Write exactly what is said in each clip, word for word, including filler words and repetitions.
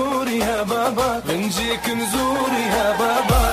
نزوري يا بابا بنجيك نزوري يا بابا.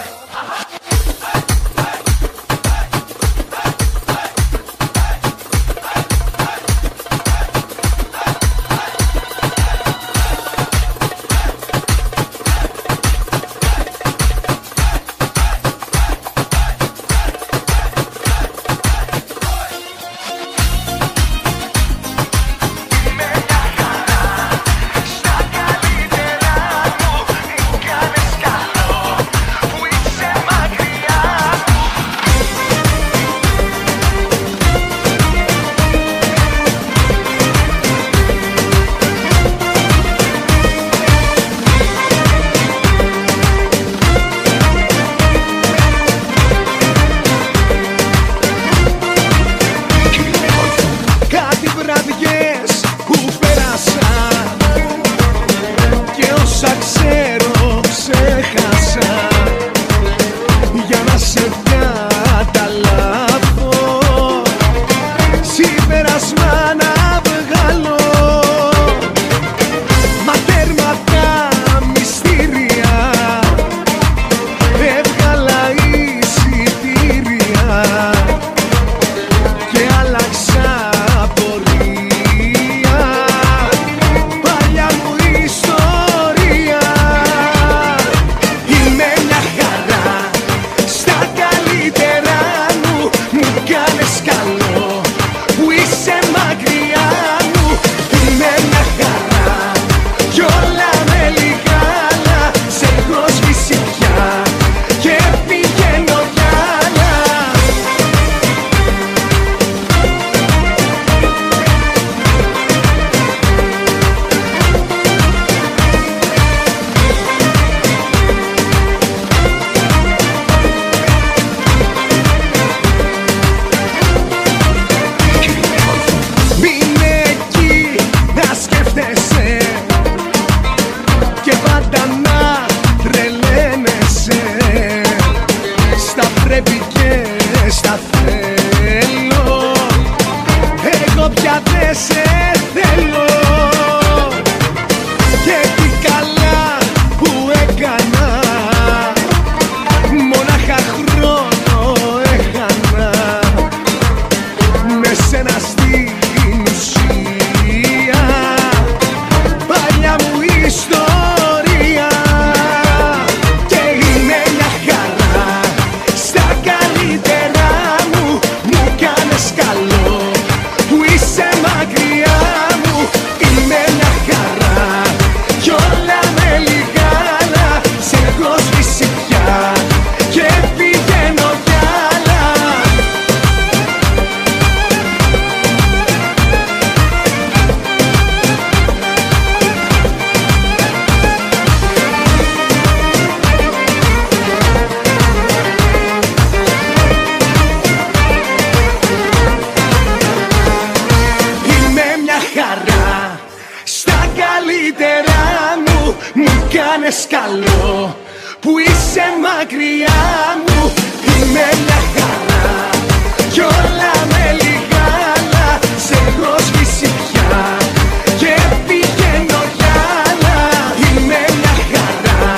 Καλό που είσαι μακριά μου, είμαι μια χαρά κι όλα με λιγάλα. Σε έχω σβήσει πια και πηγαίνω κι άλλα. Είμαι μια χαρά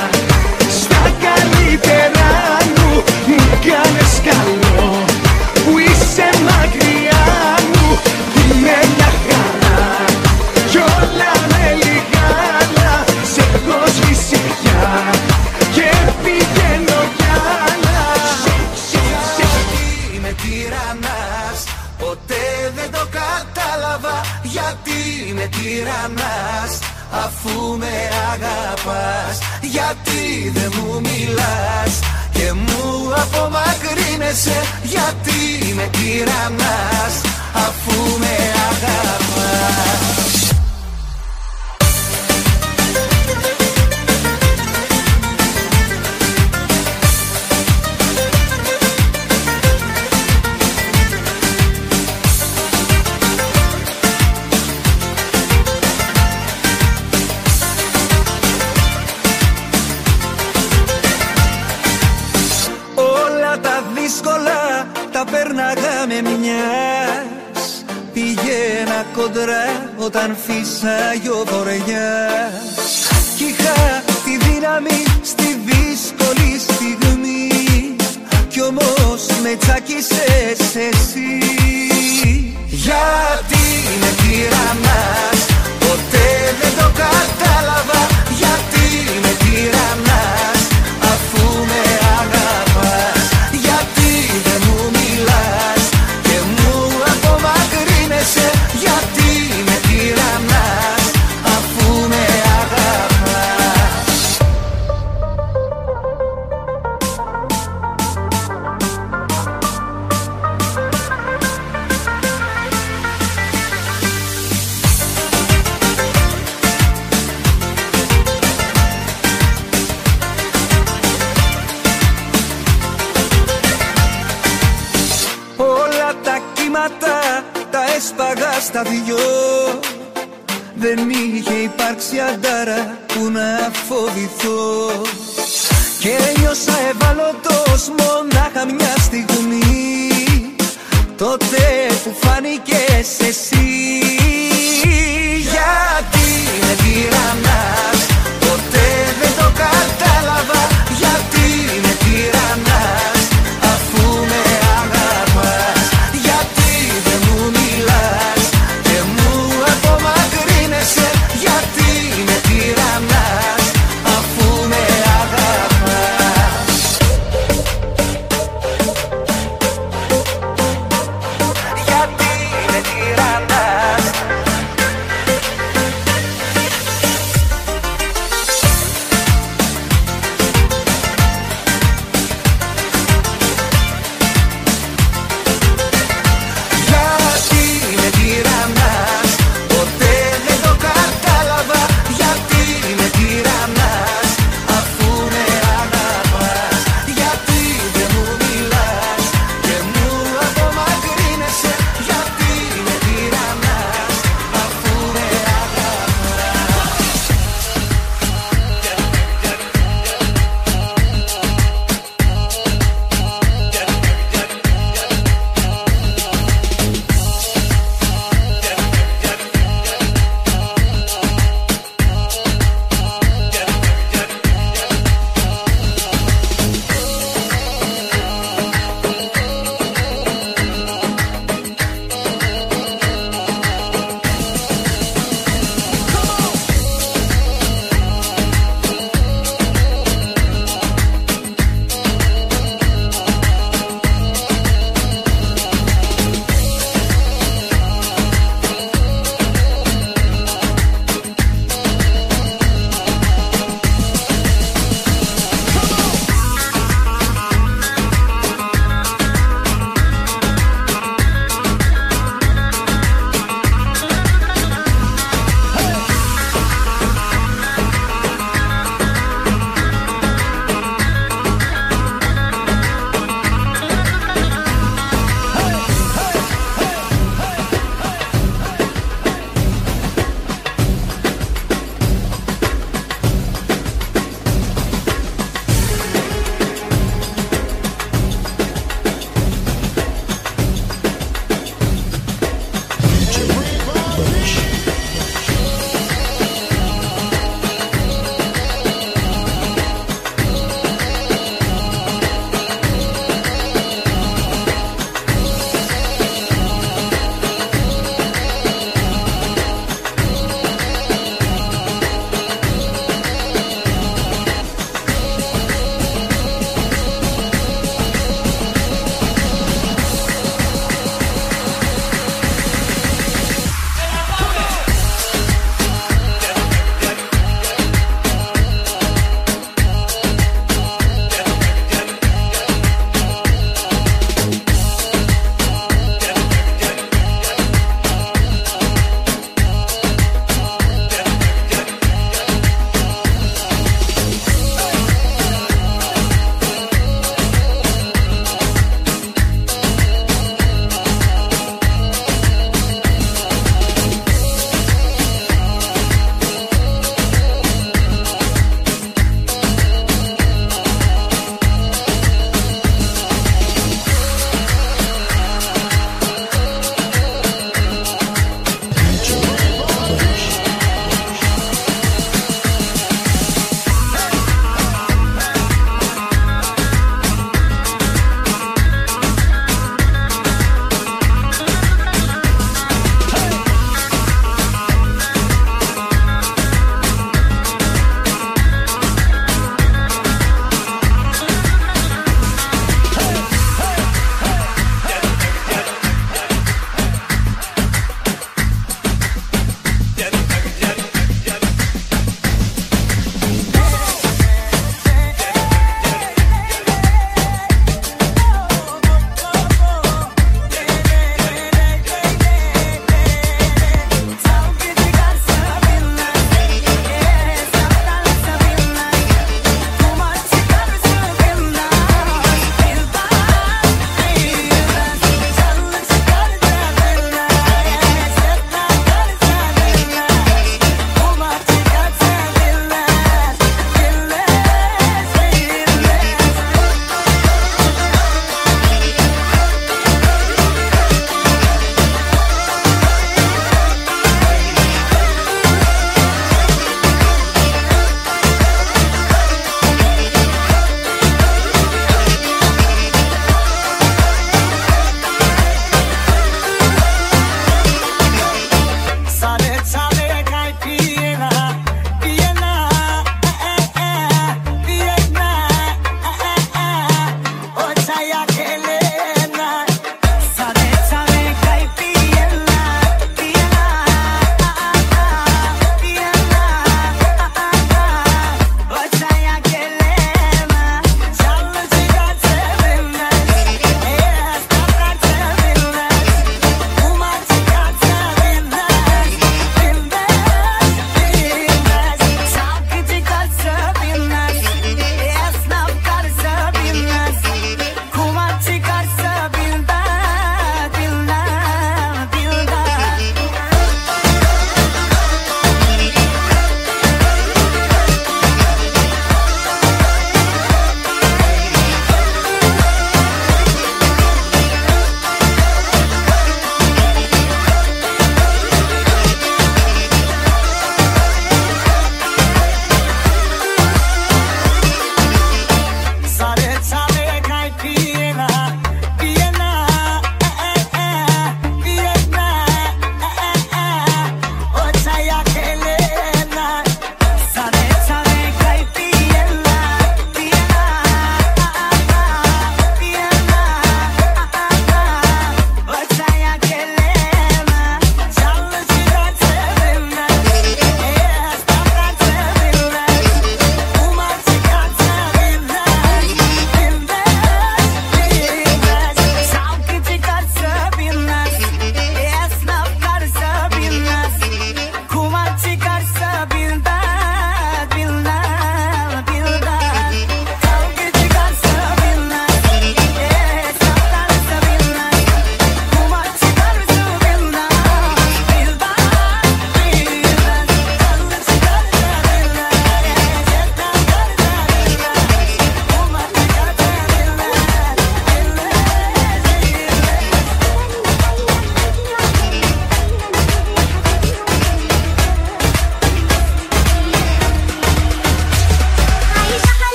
στα καλύτερά μου, μου κάνες καλό που είσαι μακριά μου. Είμαι μια χαρά κι όλα με λιγάλα. Σε έχω σβήσει πια και πηγαίνω κι άλλα. Γιατί με τυραννάς, ποτέ δεν το κατάλαβα. Γιατί με τυραννάς, αφού με αγαπάς. Γιατί δεν μου μιλάς και μου απομακρύνεσαι. Γιατί με τυραννάς, αφού με αγαπάς. Τα πέρναγαμε μιας, πήγαινα κοντρά όταν φύσαγε ο βοριάς. κι είχα τη δύναμη στη δύσκολη στιγμή. Κι όμως με τσάκισες εσύ. Γιατί με τυραννάς, ποτέ δεν το κατάλαβα. Γιατί με τυραννάς, αφού με αγαπάς. Γιατί δεν μου μιλάς και μου απομακρύνεσαι. Γιατί με τυραννάς, αφού με αγαπάς. Όλα τα κύματα τα έσπαγα στα δυο. Δεν είχε υπάρξει αντάρα που να φοβηθώ. Και νιώσα ευάλωτος μονάχα μια στιγμή. Τότε που φάνηκες εσύ. Γιατί με τυραννάς, ποτέ δεν το κατάλαβα. Γιατί με τυραννάς, αφού με αγαπάς. Γιατί δεν μου μιλάς και μου απομακρύνεσαι. Γιατί με τυραννάς, αφού με αγαπάς. Γιατί με τυραννάς.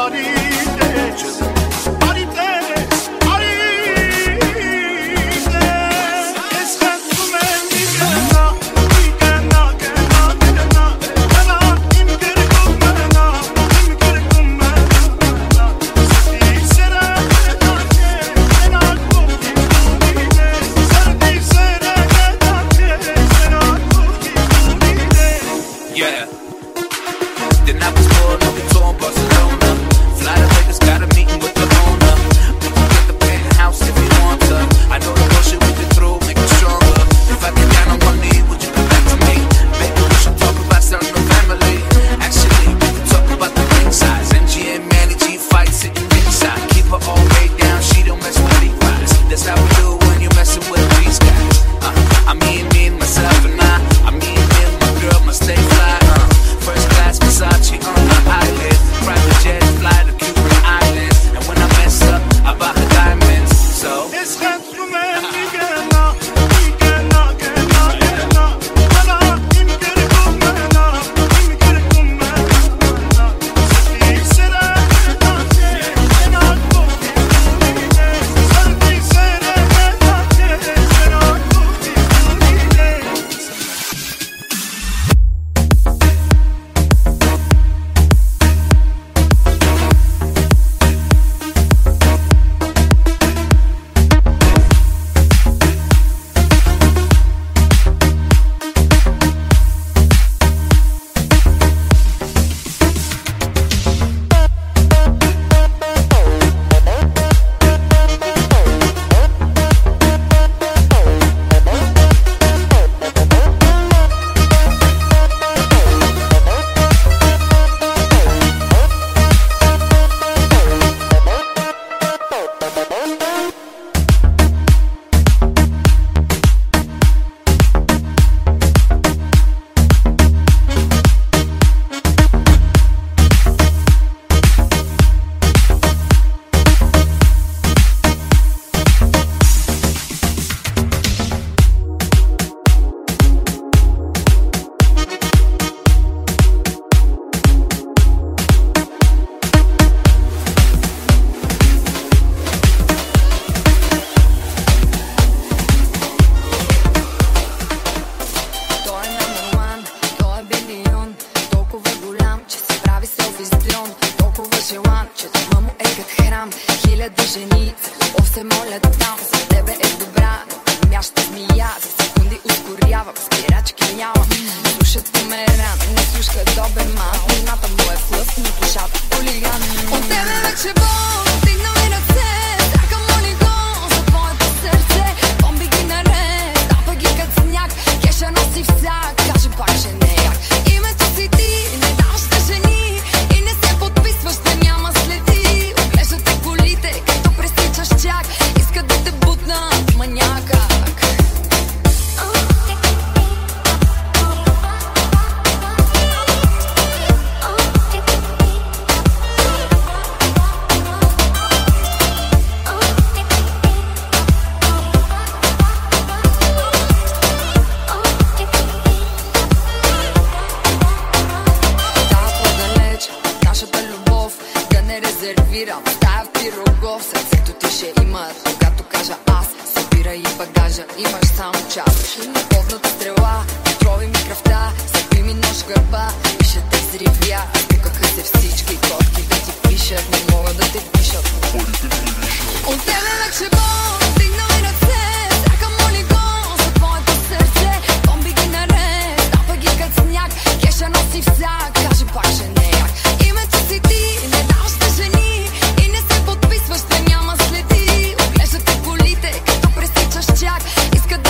Искат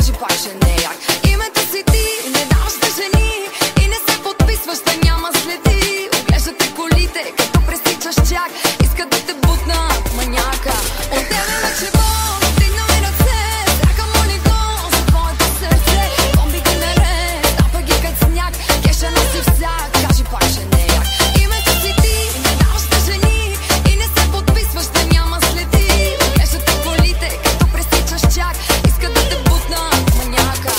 kaži pak še nejak. Името си ти, не даш да жени и не се подписваш да няма следи. Оглеждате колите, като пресичаш чак, искат да те бутнат маняка. От тебе вече бол, стигна ми ръце, страха монитор за твоето сърце. Бомби ги наред, тапа ги кът сняг, кеша носи всяк, кажи пак ще неяк. Името си ти, не даш да жени и не се подписваш да няма следи. Оглеждате колите, като пресичаш чак, искат да те бутнат маняка.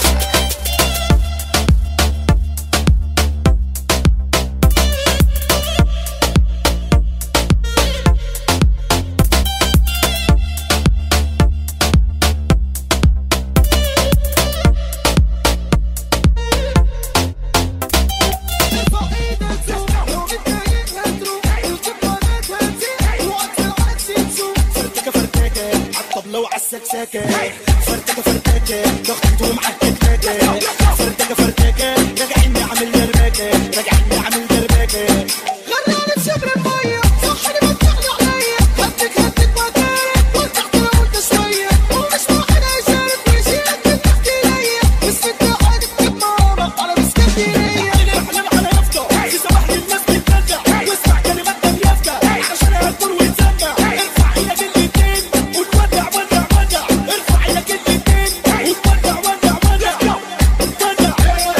لو عالسكساكة فرتكة فرتكة ضغطت ومعك تكاكة فرتكة فرتكة راجعين نعمل درباكة راجعين نعمل درباكة غرقانة بشبر المية صحني بتطلع عليا هدك هدك مكانك وارتحت لو قلت شوية ومش واحد هيشارك ويشيلك من تحت ايديا بس انت قاعد تجيب مامك على اسكندرية احلم على يافطة في صباح الناس بتتنزع واسمع كلمات يافطة عشان هتكون وتسمع ارفع ايدك الاتنين وتودع ودع ودع ارفع ايدك الاتنين وتودع ودع ودع ودع ودع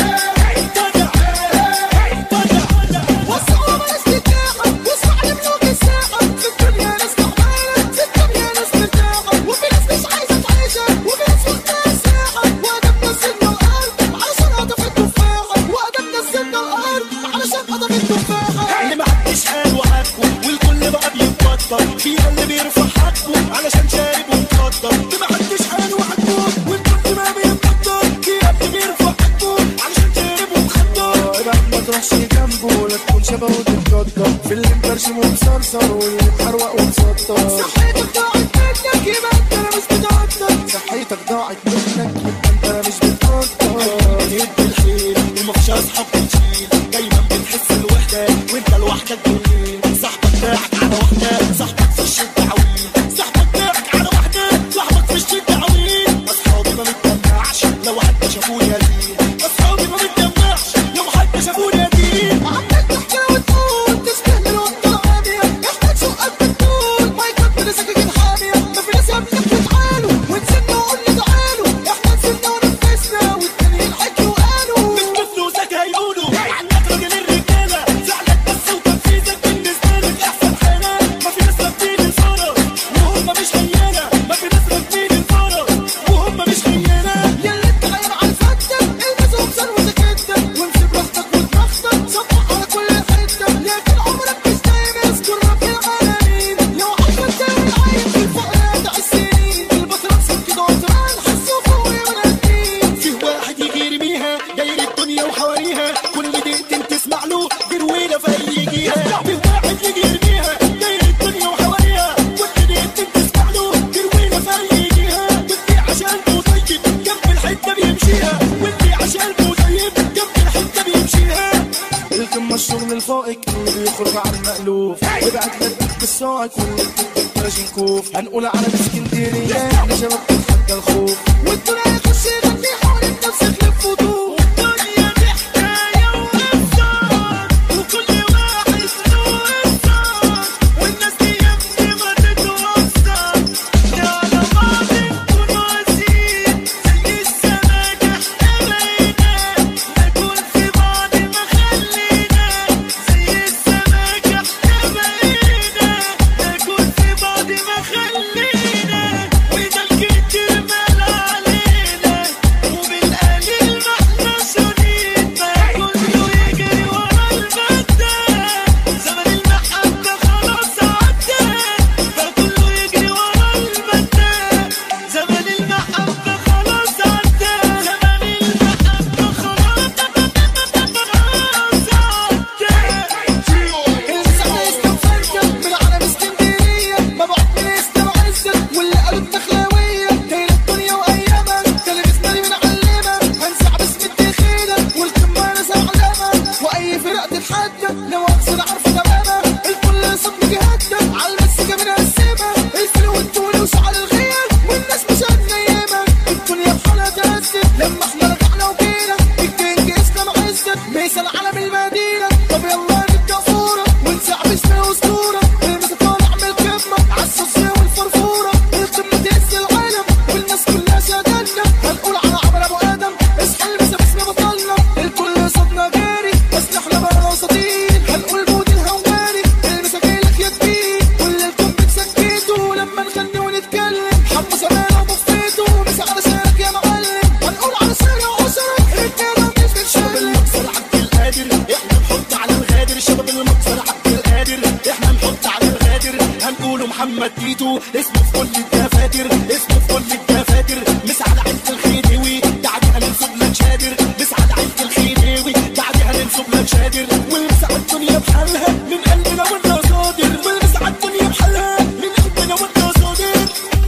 ودع وسعوا بلاش تتلاحق واسمع لملوك الساحة في الدنيا ناس تعبانة في الدنيا ناس مرتاحة وفي ناس مش عايزة تعيشها وفي ناس وقتها ساحة وأدب نزلنا الأرض علشان هدف التفاحة وأدب نزلنا الأرض علشان هدف التفاحة اللي محدش قال وحكوا والكل بقى بيتبطل في اللي بيرفع حقه علشان شارب ومتقدر اللي محدش قال وحكوا والكل بقى بيتبطل في اللي بيرفع حقه علشان شارب ومتقدر ابعد ما تروحش جنبه لا تكون شبهه وتتقدر في اللي مبرشم ومصرصر واللي محروق ومسطر صحتك ضاعت منك يبقى انت انا مش بتقدر صحتك ضاعت منك يبقى انت انا مش بتقدر بتهد الحيل ومفيش اصحاب بتشيل دايما بتحس الوحده وانت لوحدك بالليل صاحبك باعك على واحده صاحبك في الشده عويل صاحبك باعك على واحده صاحبك في الشده عويل اصحابي ما بتجمعش لو حد شافوني قليل اصحابي ما بتجمعش لو حد شافوني قليل عمال تحكي وتقول تشبه للوقت العاميه احنا تشقك بتقول ما يكمل سكاكين حاميه ما في ناس يا ابنك بتعالوا ونسيبنا وقلنا تعالوا احنا نسيبنا ونفسنا والتانيين حكوا وقالوا مش بفلوسك هيقولوا عنك راجل الرجاله زعلك بس وتنفيذك بالنسبه لك احسن حاله ما في ناس راكبين الفرس وهم مش خيانه ما في ناس راكبين الفرس وهم مش خيانه ياللي انت غير على فتك البس وبصر وسكتك وامسك راحتك ودماغتك صبح على كل حته لكن عمرك مش دايما اذكر رب العالمين لو عارفه تساوي العين في الفقر هدع السنين البطل امسك كده عطران حسوا فوق ولا الدين فيه واحد يجي يرميها داير الدنيا وحواليها كل دقيقتين تسمع له جرويله فيجيها فيه واحد يجي يرميها داير الدنيا وحواليها كل دقيقتين تسمع له جرويله فيجيها واللي عشانه طيب جنب الحته بيمشيها واللي عشانه طيب جنب الحته بيمشيها الكم الشغل الفائق اللي بيخرج عن المألوف ابعت لك بالساعك واللي بتكتب تراجي نكوف هنقول على اسكندريه احنا شباب بنتحدى الخوف والدنيا يخش يغني حوالين نفسك لف ودور والدنيا دي حكايه وقصه وكل واحد له قصه والناس دي يا ابني ما تتوصل يا على بعض نكونوا قاسيين زي السمك احنا بقينا ناكل في بعض ما خلينا زي السمك احنا بقينا ناكل في بعض ما خلينا وده الكتير مال علينا محمد تيتو، اسمه في كل الدفاتر، اسمه في كل الدفاتر. مسعد عيلة الخديوي بعدها ننسب لك شادر، مسعد عيلة الخديوي بعدها ننسب لك شادر. والمسعد الدنيا بحالها من قلبنا وانت صادر، والمسعد الدنيا بحالها من قلبنا وانت صادر.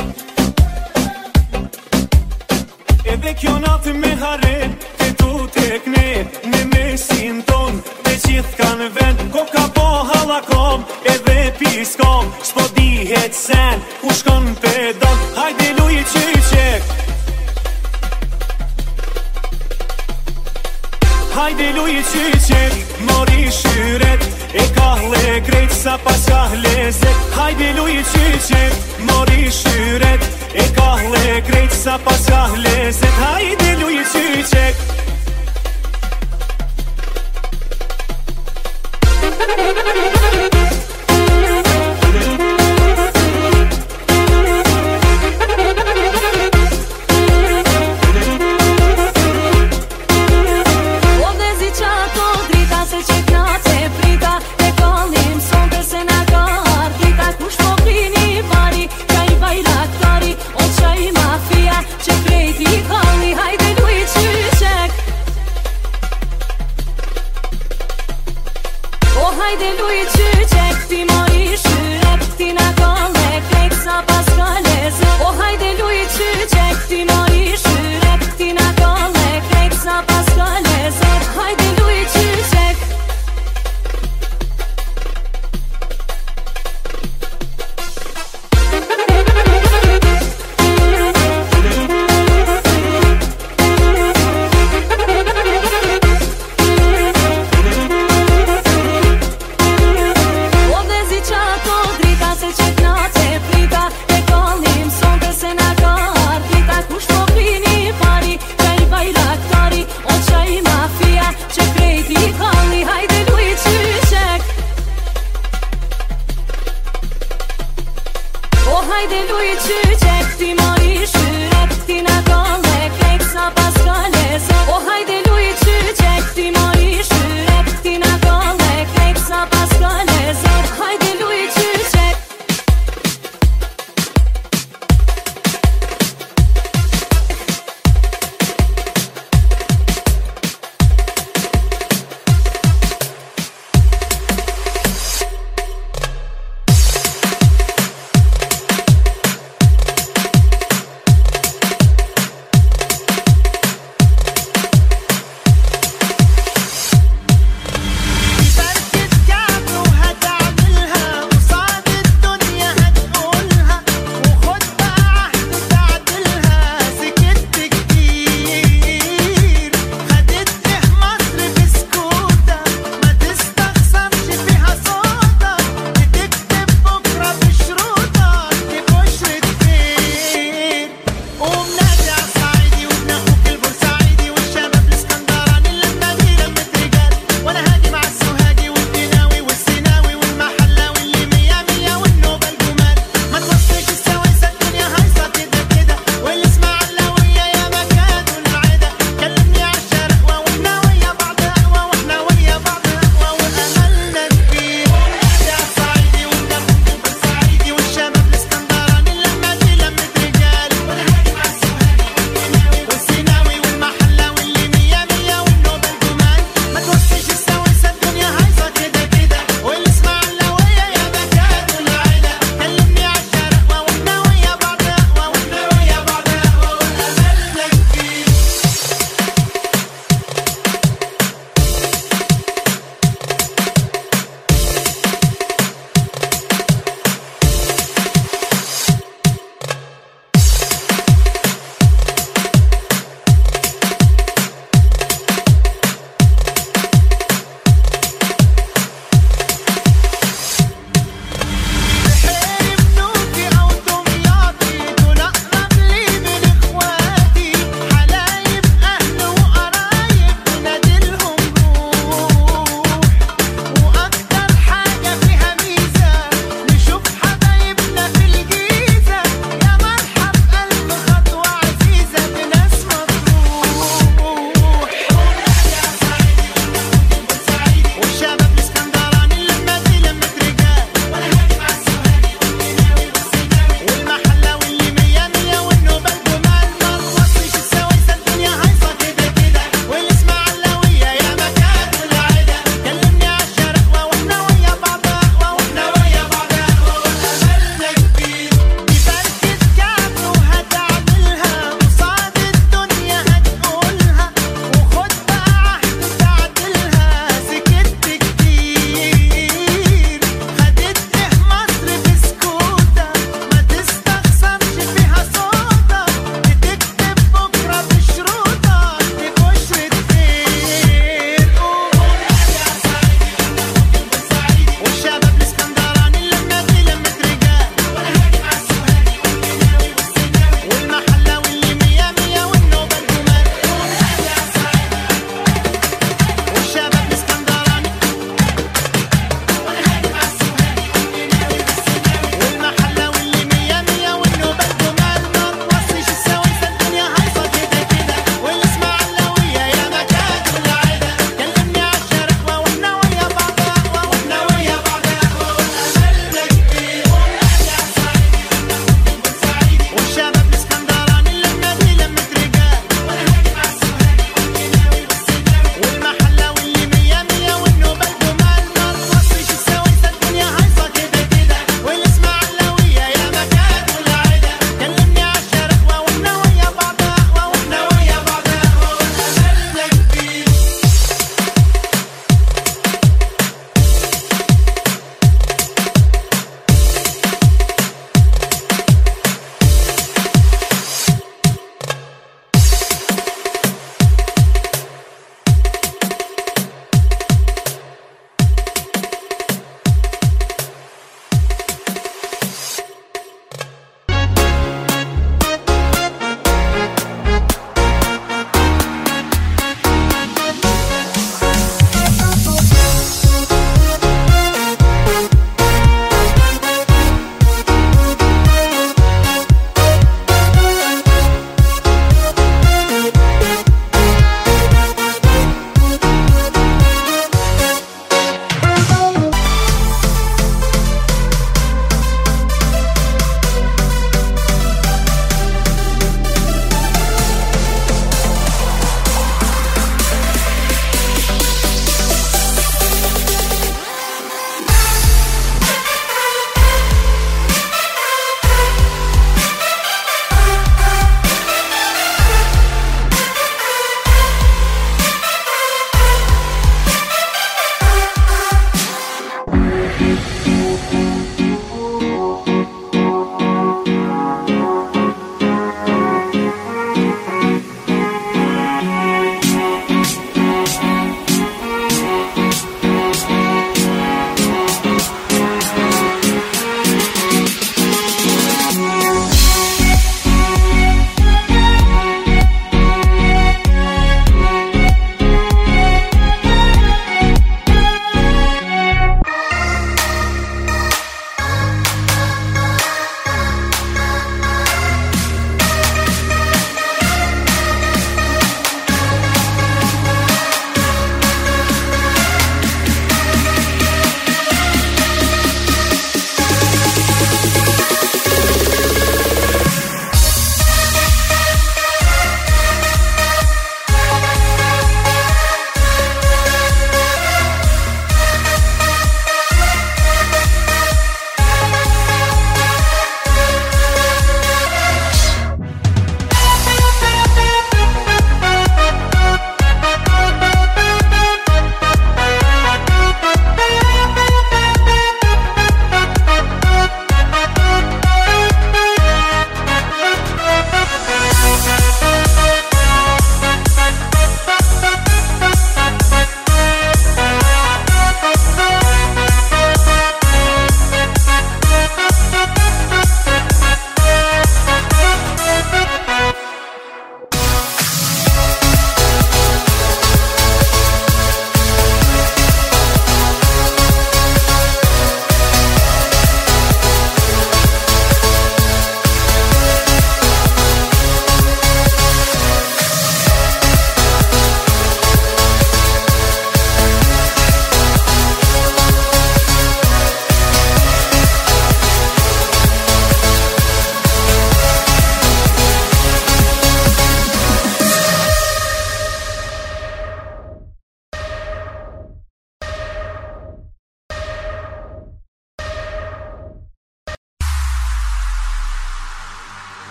Edhe kjo natë me harem, te tu tek ne, me mesin ton, te gjithë kanë vend. Koka po halakom, edhe piskom, s'po dihet sen, ku shkon pedon. Hajde luj qyqek, hajde luj qyqek, mori shyret, e kahle krejt sa pas ka lezet. Hajde luj qyqek, mori shyret, e kahle krejt sa pas ka lezet. Hajde luj qyqek. Që krejti kalli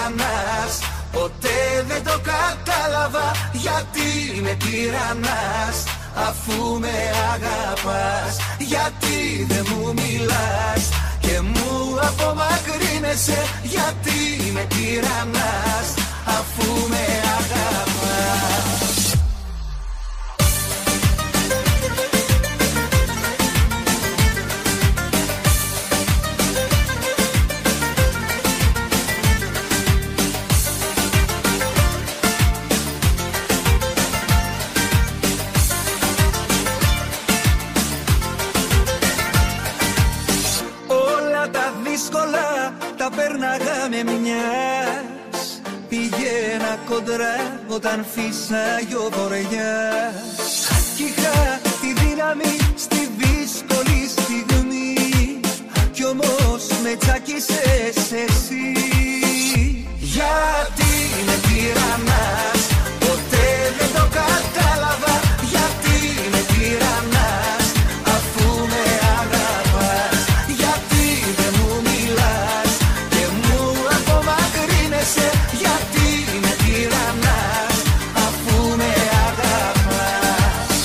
τυραννάς. Ποτέ δεν το κατάλαβα γιατί με τυραννάς. Αφού με αγαπάς, γιατί δεν μου μιλάς και μου απομακρύνεσαι, γιατί με τυραννάς. Αφού με αγαπάς. Τα πέρναγα με μιας, πηγαίνα κοντρά όταν φύσαγε ο βοριάς. Κι είχα τη δύναμη στη δύσκολη στιγμή, κι όμως με τσάκισες εσύ. Γιατί με τυραννάς, ποτέ δεν το κατάλαβα, γιατί με τυραννάς. Αφού με αγαπάς, γιατί δεν μου μιλάς και μου απομακρύνεσαι, γιατί με τυραννάς. Αφού με αγαπάς.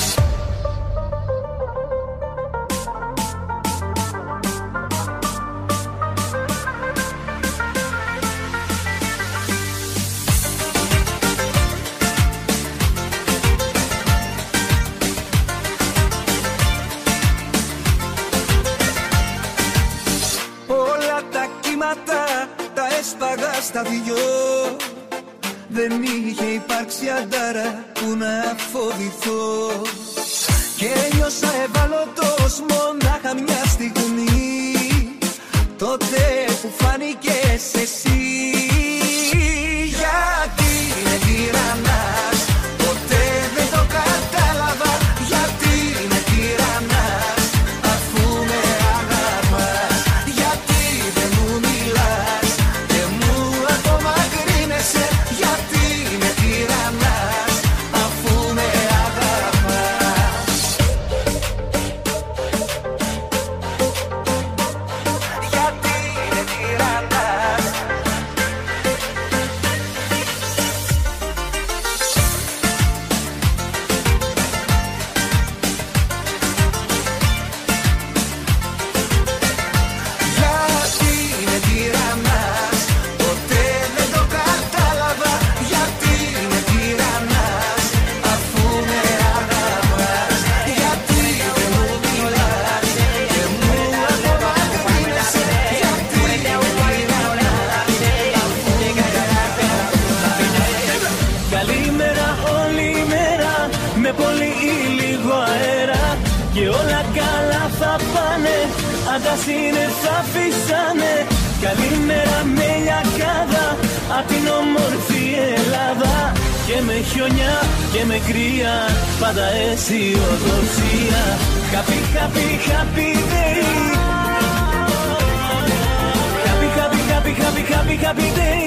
Τα έσπαγα στα δυο. Δεν είχε υπάρξει αντάρα που να φοβηθώ. Και νιώσα ευάλωτος μονάχα μια στιγμή, τότε που φάνηκες εσύ. Γιατί με τυραννάς, ποτέ δεν το κατάλαβα, γιατί με τυραννάς. Αφού με αγαπάς, γιατί δεν μου μιλάς και μου απομακρύνεσαι, γιατί με τυραννάς. Αφού με αγαπάς. Γιατί με τυραννάς. Γιατί με τυραννάς, ποτέ δεν το κατάλαβα, γιατί με τυραννάς. Αφού με αγαπάς, γιατί δεν μου μιλάς και μου απομακρύνεσαι, γιατί με τυραννάς. Αφού με αγαπάς. Καλημέρα όλη η μέρα, με πολύ ή λίγο αέρα, και όλα καλά θα πάνε, αν τα σύννεφα φύσανε. Καλημέρα με λιακάδα, απ' την όμορφη Ελλάδα, και με χιονιά και με κρύα, πάντα αισιοδοξία. Happy, happy, happy day. Happy, happy, happy, happy, happy, happy day.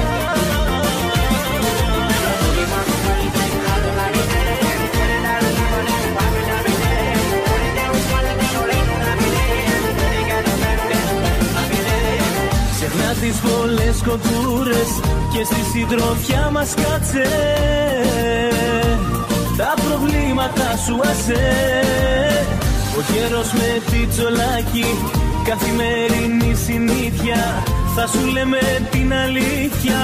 Ξεχνά τις πολλές κοντούρες και στη συντροφιά μας κάτσε, τα προβλήματα σου άσε. Ο καιρός με πιτσολάκι, καθημερινή συνήθεια, θα σου λέμε την αλήθεια.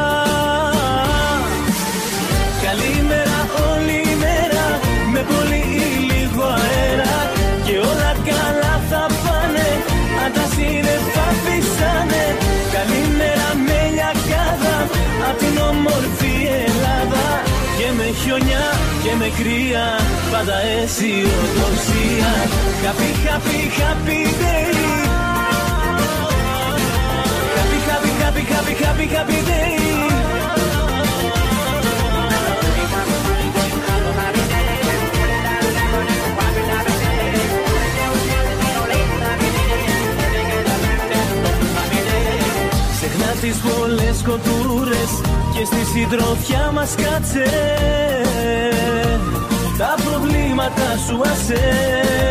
Καλημέρα όλη η μέρα, με πολύ ή λίγο αέρα, και όλα καλά θα πάνε, αν τα σύννεφα φύσανε. Καλημέρα με λιακάδα, απ' την όμορφη Ελλάδα, και με χιονιά και με κρύα, πάντα αισιοδοξία. Happy, happy, happy day. Happy, happy, happy, happy, happy, happy day. Ξεχνά τις πολλές κοντούρες και στη συντροφιά μας κάτσε, τα προβλήματα σου άσε.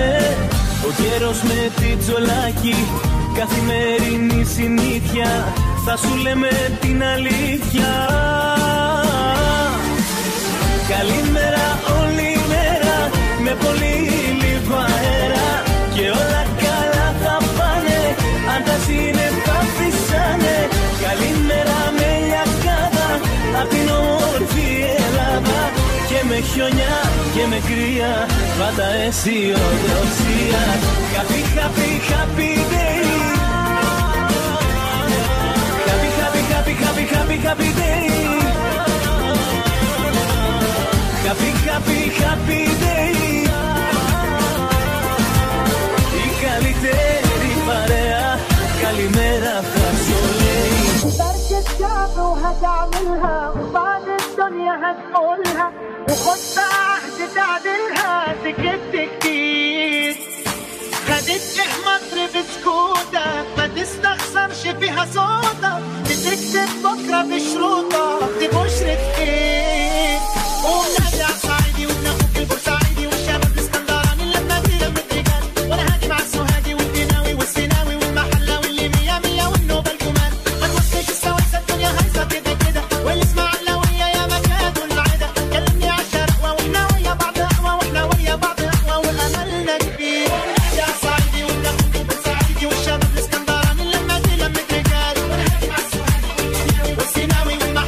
Ο καιρός με πιτσολάκι, καθημερινή συνήθεια, θα σου λέμε την αλήθεια. Καλημέρα όλη μέρα με πολύ λίγο αέρα και όλα καλά θα πάνε αν τα σύννεφα φυσάνε. Καλημέρα με λιακάδα απ' την όμορφη Ελλάδα και με χιόνια και με κρύα πάντα αισιοδοξία. Happy, happy, happy day. Happy, happy, happy, happy, happy, happy day. Happy, happy, happy day. Η καλύτερη παρέα καλημέρα θα σου λέει. بركة شعبه هتعملها وبعد الدنيا هتقولها وخد عهد تعدلها سكت كتير. خدت مصر بسكوتك ما تستخسرش فيها صوتك بتكتب بكرة بشروطك دي بشرة خير. ونادي عصايدي وناخد البورسعيدي والشباب الاسكندراني لما دي لمة رجال وانا هادي مع السوهاجي والديناوي والسيناوي والمحلة واللي مية مية والنوبة الجمال. ما توصلش السويسة الدنيا هايصة كده كده والاسماعيلاوية يا مكاد والعدا. كلمني عالشرق واحنا ويا بعض قهوة واحنا ويا بعض قهوة واملنا كبير. ونادي عصايدي وناخد البورسعيدي والشباب الاسكندراني لما دي لمة رجال وانا هادي مع السوهاجي والديناوي والسيناوي والمحلة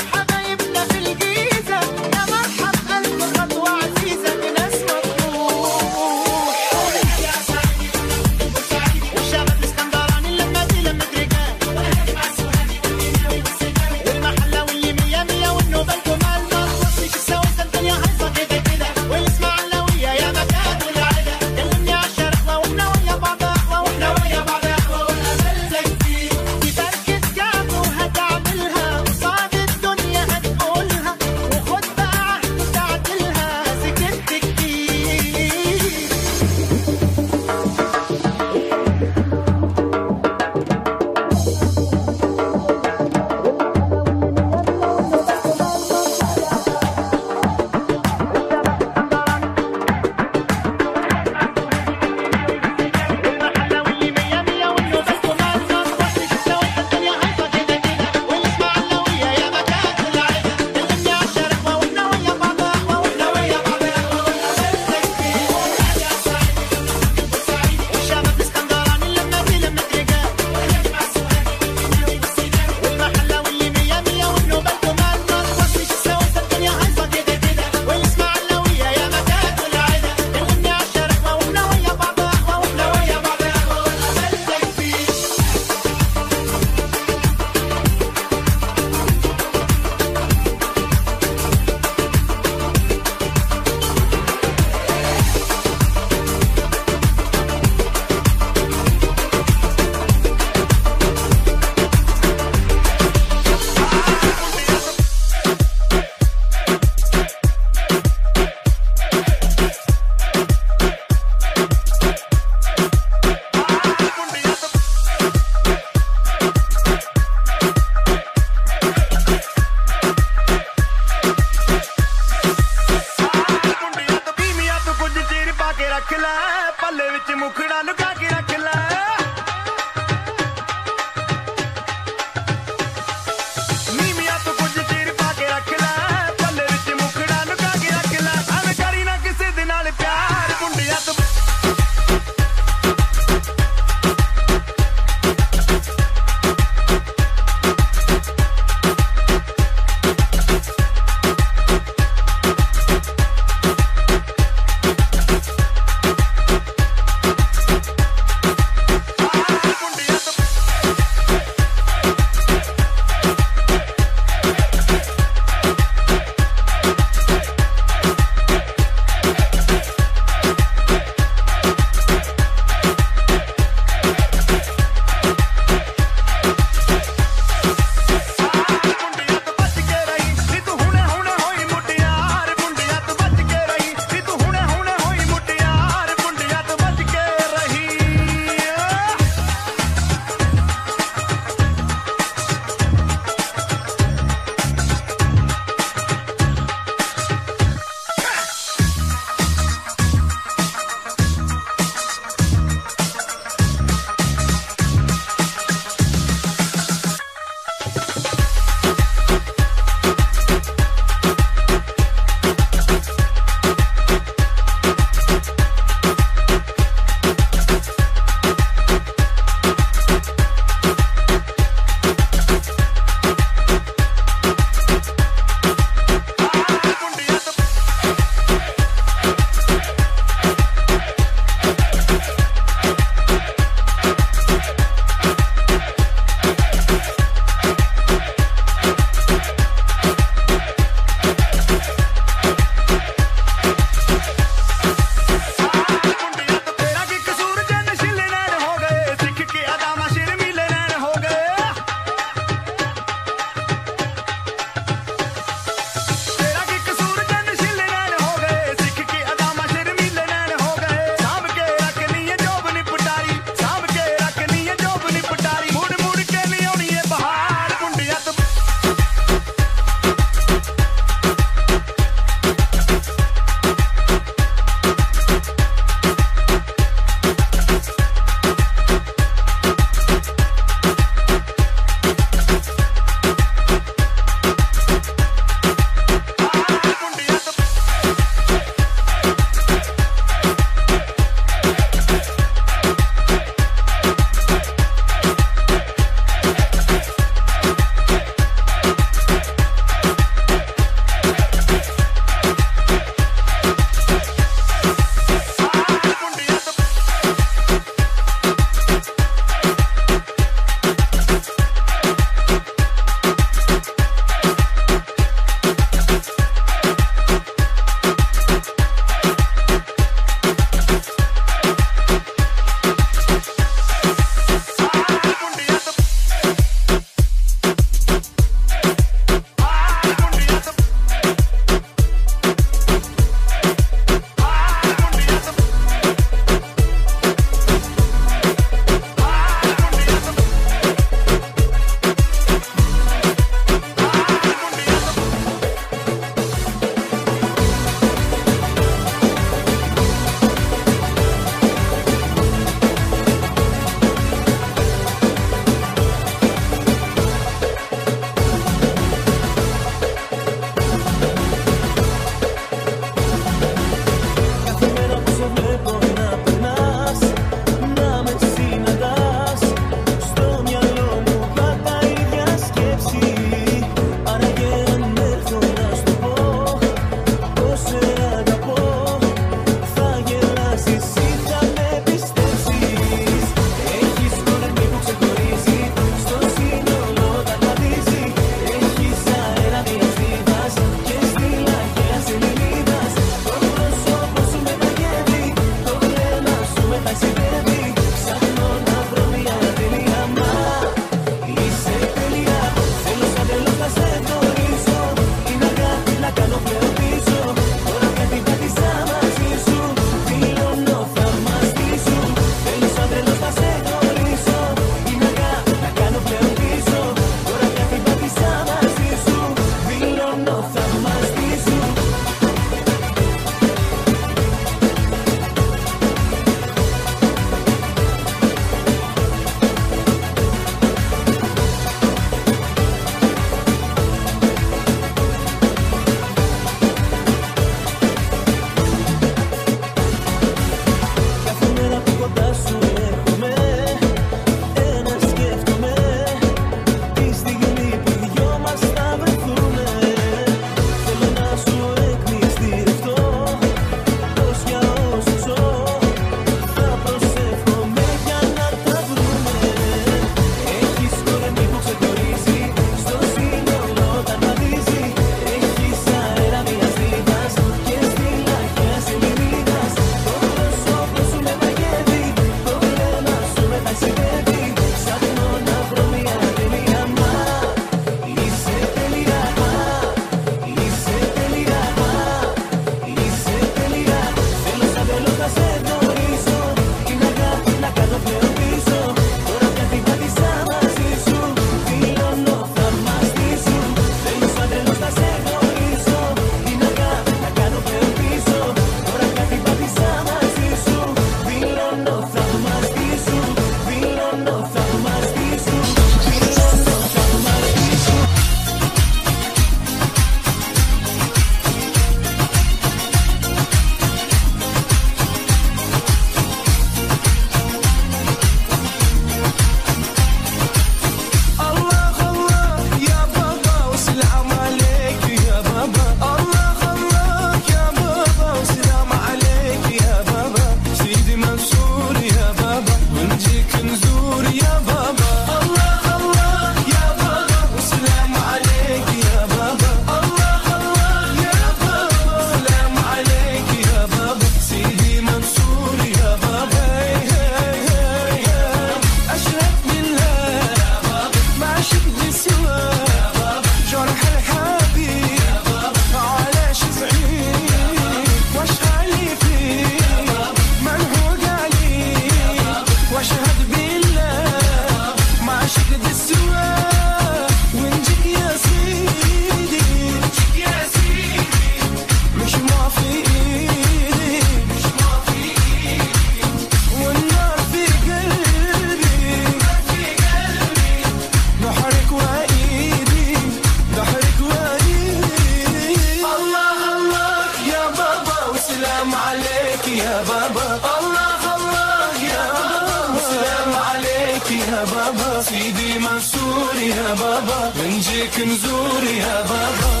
سيدي منصور يا بابا بنجيك نزور يا بابا.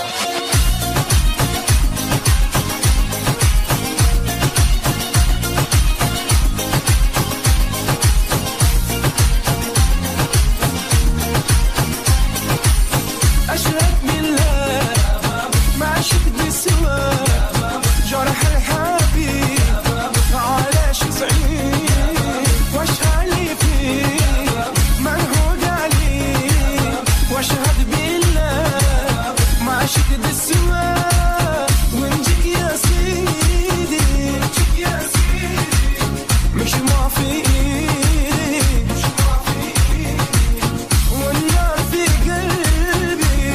أشرب من الله ما شفت سوا جرح الحبيب على شفعي واشهالي فيه منهوج عليه واشهد بالله ما شفت سوا ونجيك يا سيدي يا سيدي مش معفي والنار في قلبي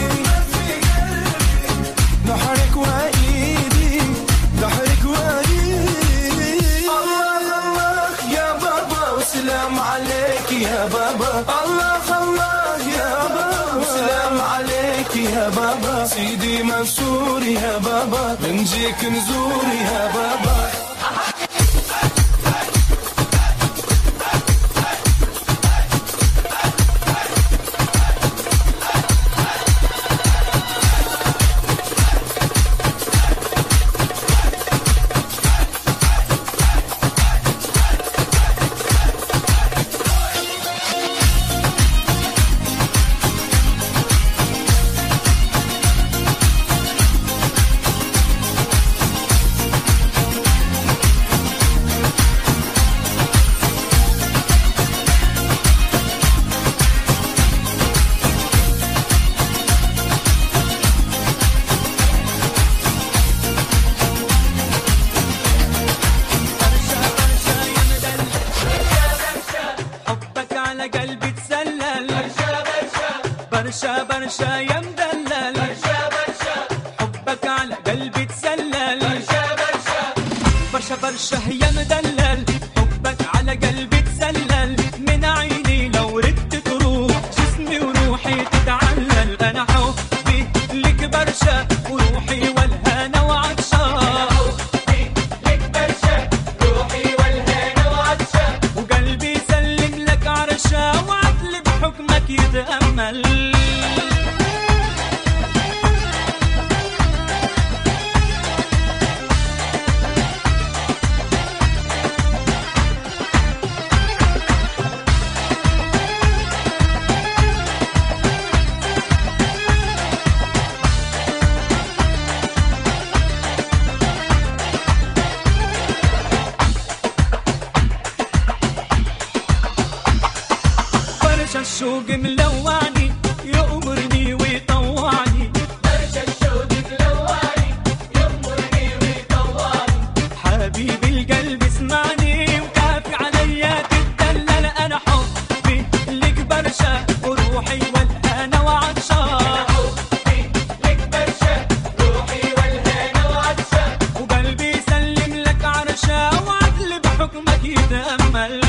ضحرك وايدي ضحرك وايدي. الله الله يا بابا وسلام عليك يا بابا. الله الله يا بابا وسلام عليك يا بابا. سيدي منصور يا بابا بنجيك نزور يا بابا. برشه يا مدلل، حبك على قلبي تسلل، من عيني لو ردت تروح جسمي وروحي تتعلل. انا حبي لك برشه وروحي والهنا وعطشان، لك برشه روحي والهنا وعطشان، وقلبي سلم لك عرشه وعقلي بحكمك يتأمل. الشوق ملوعني يأمرني ويطوعني، برشا الشوق ملوعني يأمرني ويطوعني، حبيبي القلب اسمعني وكافي عليا تتدلل. انا حبي لك برشا وروحي والهنا وعطشان، حبي لك برشا روحي والهنا وعطشان، وقلبي سلم لك عرشه وعقلي بحكمك يتأمل.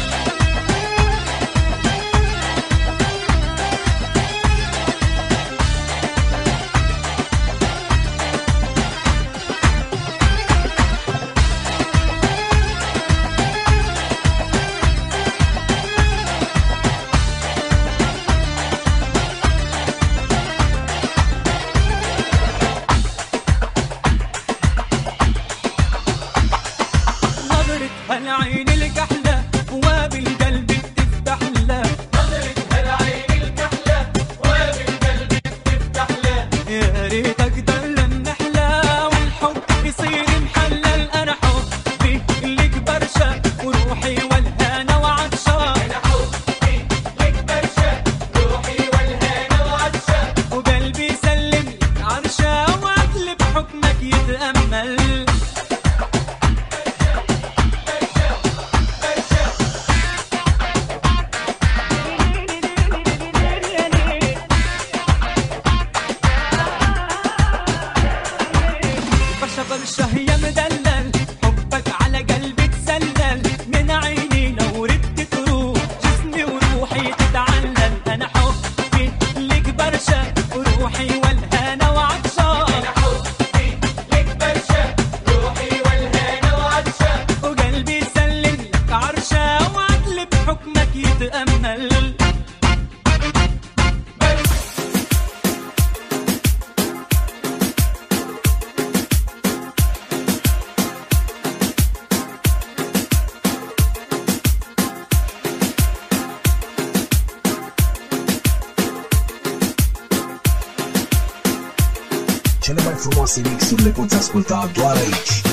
هالعين الكحلة بواب القلب بتفتح له، نظرة هالعين الكحلة بواب القلب بتفتح له، يا ريت اقدر لنحلى والحب يصير محلل. انا حبي لك برشا وروحي والهنا وعطشان، انا حبي لك برشا روحي والهنا وعطشان، وقلبي يسلم لك عرشه وعقلي بحكمك يتأمل. برشه يا مدلل، حبك على قلبي تسلل، من عيني لو ردت تروح جسمي وروحي تتعلل. انا حبي لك برشه وروحي والهنا وعطشان، انا حبي لك برشه روحي والهنا وعطشان، وقلبي يسلم لك عرشه وعقلي بحكمك يتأمل. Cele mai frumoase mixuri le poți asculta doar aici.